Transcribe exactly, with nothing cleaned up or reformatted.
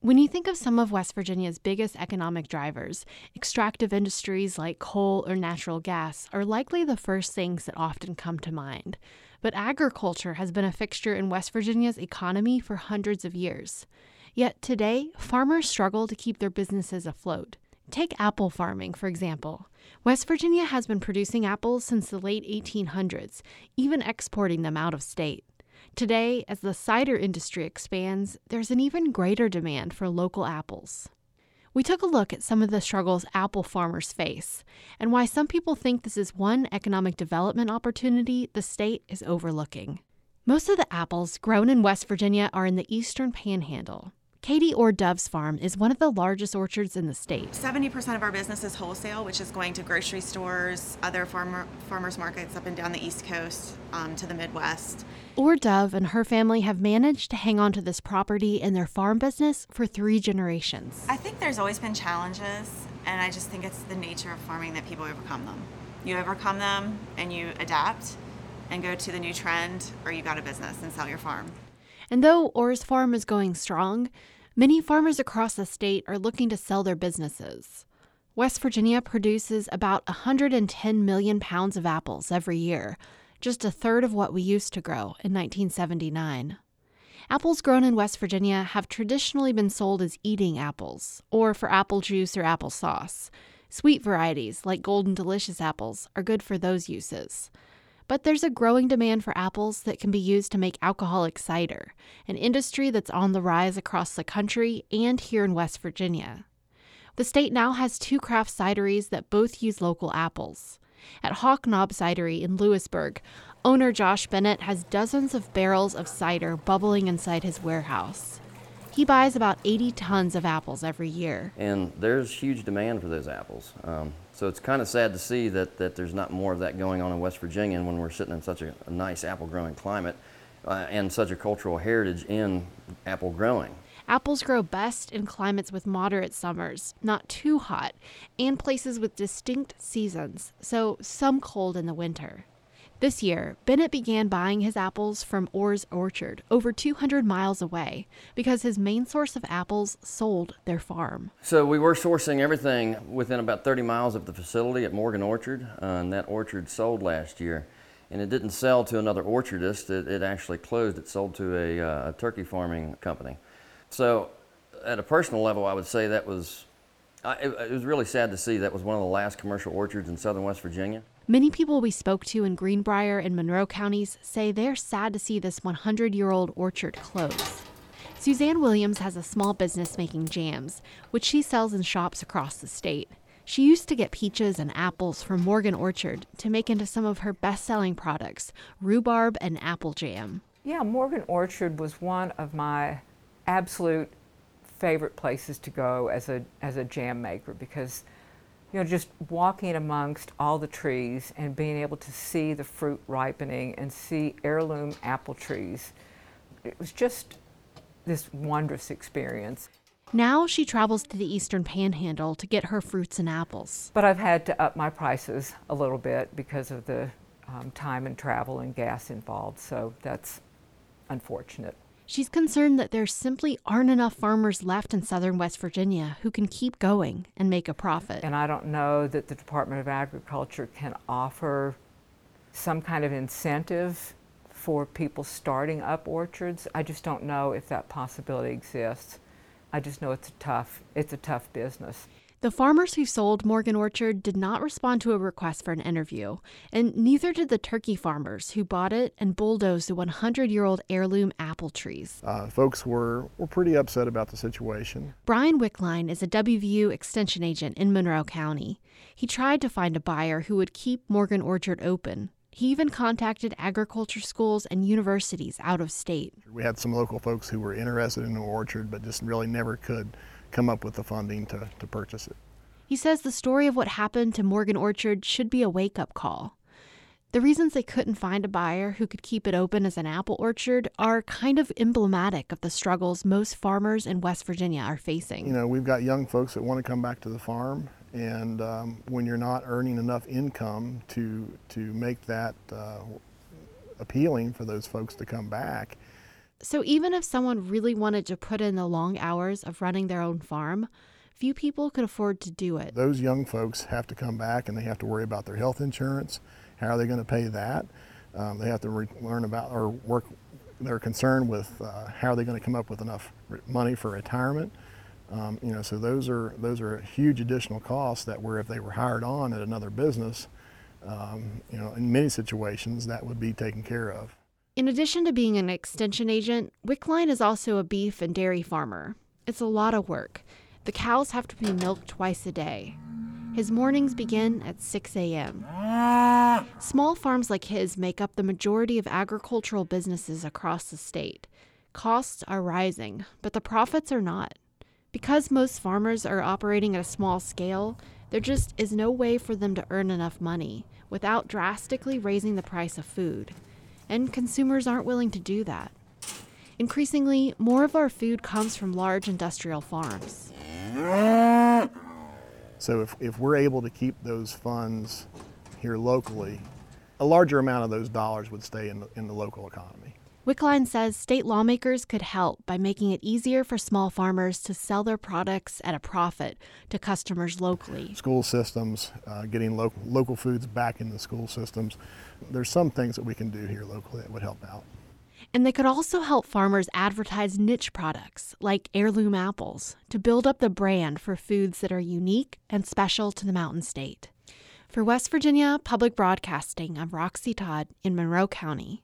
When you think of some of West Virginia's biggest economic drivers, extractive industries like coal or natural gas are likely the first things that often come to mind. But agriculture has been a fixture in West Virginia's economy for hundreds of years. Yet today, farmers struggle to keep their businesses afloat. Take apple farming, for example. West Virginia has been producing apples since the late eighteen hundreds, even exporting them out of state. Today, as the cider industry expands, there's an even greater demand for local apples. We took a look at some of the struggles apple farmers face and why some people think this is one economic development opportunity the state is overlooking. Most of the apples grown in West Virginia are in the Eastern Panhandle. Katie Orr Dove's farm is one of the largest orchards in the state. seventy percent of our business is wholesale, which is going to grocery stores, other farmer farmers markets up and down the East Coast, um, to the Midwest. Orr Dove and her family have managed to hang on to this property and their farm business for three generations. I think there's always been challenges, and I just think it's the nature of farming that people overcome them. You overcome them and you adapt and go to the new trend, or you got a business and sell your farm. And though Orr's farm is going strong, many farmers across the state are looking to sell their businesses. West Virginia produces about one hundred ten million pounds of apples every year, just a third of what we used to grow in nineteen seventy-nine. Apples grown in West Virginia have traditionally been sold as eating apples, or for apple juice or apple sauce. Sweet varieties, like Golden Delicious apples, are good for those uses. But there's a growing demand for apples that can be used to make alcoholic cider, an industry that's on the rise across the country and here in West Virginia. The state now has two craft cideries that both use local apples. At Hawk Knob Cidery in Lewisburg, owner Josh Bennett has dozens of barrels of cider bubbling inside his warehouse. He buys about eighty tons of apples every year. And there's huge demand for those apples. Um, so it's kind of sad to see that, that there's not more of that going on in West Virginia when we're sitting in such a, a nice apple growing climate uh, and such a cultural heritage in apple growing. Apples grow best in climates with moderate summers, not too hot, and places with distinct seasons, so some cold in the winter. This year, Bennett began buying his apples from Orr's Orchard, over two hundred miles away, because his main source of apples sold their farm. So we were sourcing everything within about thirty miles of the facility at Morgan Orchard, uh, and that orchard sold last year. And it didn't sell to another orchardist, it, it actually closed. It sold to a, uh, a turkey farming company. So at a personal level, I would say that was, I, it, it was really sad to see that was one of the last commercial orchards in southern West Virginia. Many people we spoke to in Greenbrier and Monroe counties say they're sad to see this hundred-year-old orchard close. Suzanne Williams has a small business making jams, which she sells in shops across the state. She used to get peaches and apples from Morgan Orchard to make into some of her best-selling products, rhubarb and apple jam. Yeah, Morgan Orchard was one of my absolute favorite places to go as a as a jam maker, because you know, just walking amongst all the trees and being able to see the fruit ripening and see heirloom apple trees, it was just this wondrous experience. Now she travels to the Eastern Panhandle to get her fruits and apples. But I've had to up my prices a little bit because of the um, time and travel and gas involved, so that's unfortunate. She's concerned that there simply aren't enough farmers left in southern West Virginia who can keep going and make a profit. And I don't know that the Department of Agriculture can offer some kind of incentive for people starting up orchards. I just don't know if that possibility exists. I just know it's a tough, it's a tough business. The farmers who sold Morgan Orchard did not respond to a request for an interview, and neither did the turkey farmers who bought it and bulldozed the hundred-year-old heirloom apple trees. Uh, folks were, were pretty upset about the situation. Brian Wickline is a W V U extension agent in Monroe County. He tried to find a buyer who would keep Morgan Orchard open. He even contacted agriculture schools and universities out of state. We had some local folks who were interested in the orchard, but just really never could come up with the funding to, to purchase it. He says the story of what happened to Morgan Orchard should be a wake-up call. The reasons they couldn't find a buyer who could keep it open as an apple orchard are kind of emblematic of the struggles most farmers in West Virginia are facing. You know, we've got young folks that want to come back to the farm, and um, when you're not earning enough income to, to make that uh, appealing for those folks to come back, So even if someone really wanted to put in the long hours of running their own farm, few people could afford to do it. Those young folks have to come back and they have to worry about their health insurance. How are they going to pay that? Um, they have to re- learn about or work. They're concerned with uh, how are they going to come up with enough money for retirement. Um, you know, so those are those are huge additional costs that were if they were hired on at another business, um, you know, in many situations that would be taken care of. In addition to being an extension agent, Wickline is also a beef and dairy farmer. It's a lot of work. The cows have to be milked twice a day. His mornings begin at six a.m. Small farms like his make up the majority of agricultural businesses across the state. Costs are rising, but the profits are not. Because most farmers are operating at a small scale, there just is no way for them to earn enough money without drastically raising the price of food. And consumers aren't willing to do that. Increasingly, more of our food comes from large industrial farms. So if, if we're able to keep those funds here locally, a larger amount of those dollars would stay in the, in the local economy. Wickline says state lawmakers could help by making it easier for small farmers to sell their products at a profit to customers locally. School systems, uh, getting local, local foods back in the school systems. There's some things that we can do here locally that would help out. And they could also help farmers advertise niche products like heirloom apples to build up the brand for foods that are unique and special to the Mountain State. For West Virginia Public Broadcasting, I'm Roxy Todd in Monroe County.